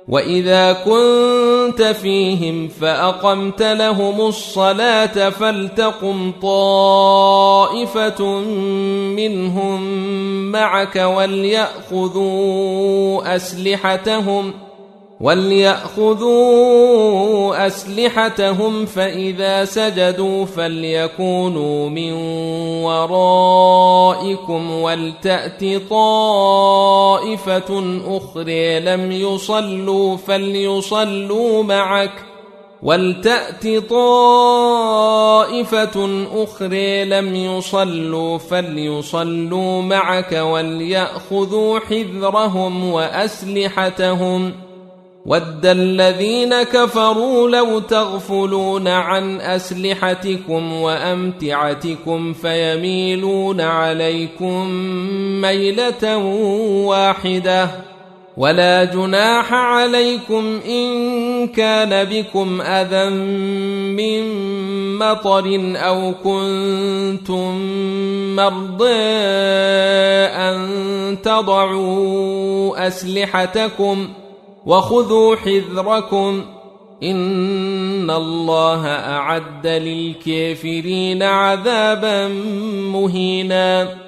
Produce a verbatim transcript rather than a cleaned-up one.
وإذا كنت فيهم فأقمت لهم الصلاة فلتقم طائفة منهم معك وليأخذوا أسلحتهم وليأخذوا أسلحتهم فإذا سجدوا فليكونوا من ورائكم ولتأت طائفة أخرى لم يصلوا فليصلوا معك ولتأت طائفة أخرى لم يصلوا فليصلوا معك وليأخذوا حذرهم وأسلحتهم ود الذين كفروا لو تغفلون عن أسلحتكم وأمتعتكم فيميلون عليكم ميلة واحدة ولا جناح عليكم إن كان بكم أذى من مطر أو كنتم مرضى أن تضعوا أسلحتكم وخذوا حذركم إن الله أعد للكافرين عذابا مهينا.